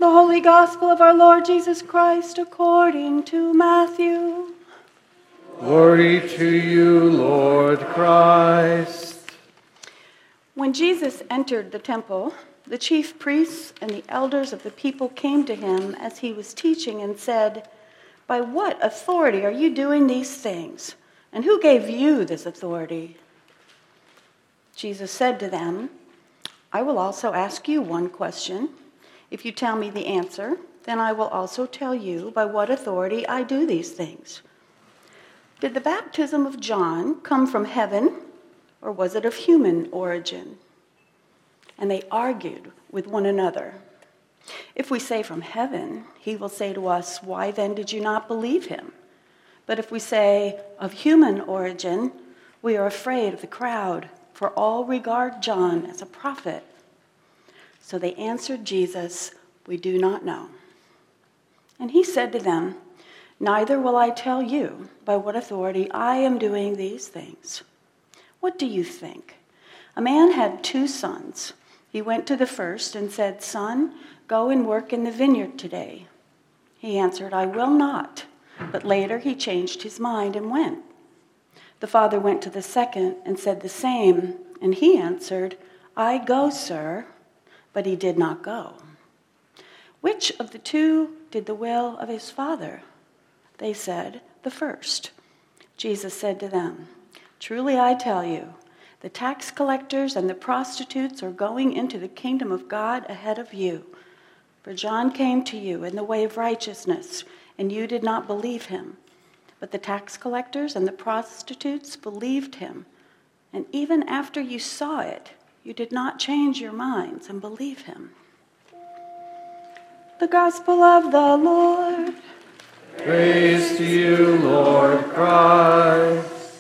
The Holy Gospel of our Lord Jesus Christ according to Matthew. Glory to you, Lord Christ. When Jesus entered the temple, the chief priests and the elders of the people came to him as he was teaching and said, "By what authority are you doing these things? And who gave you this authority?" Jesus said to them, "I will also ask you one question. If you tell me the answer, then I will also tell you by what authority I do these things. Did the baptism of John come from heaven, or was it of human origin?" And they argued with one another. "If we say from heaven, he will say to us, 'Why then did you not believe him?' But if we say of human origin, we are afraid of the crowd, for all regard John as a prophet." So they answered Jesus, "We do not know." And he said to them, "Neither will I tell you by what authority I am doing these things. What do you think? A man had 2 sons. He went to the first and said, 'Son, go and work in the vineyard today.' He answered, 'I will not.' But later he changed his mind and went. The father went to the second and said the same, and he answered, 'I go, sir.' But he did not go. Which of the 2 did the will of his father?" They said, "The first." Jesus said to them, "Truly I tell you, the tax collectors and the prostitutes are going into the kingdom of God ahead of you. For John came to you in the way of righteousness, and you did not believe him. But the tax collectors and the prostitutes believed him. And even after you saw it, you did not change your minds and believe him." The Gospel of the Lord. Praise to you, Lord Christ.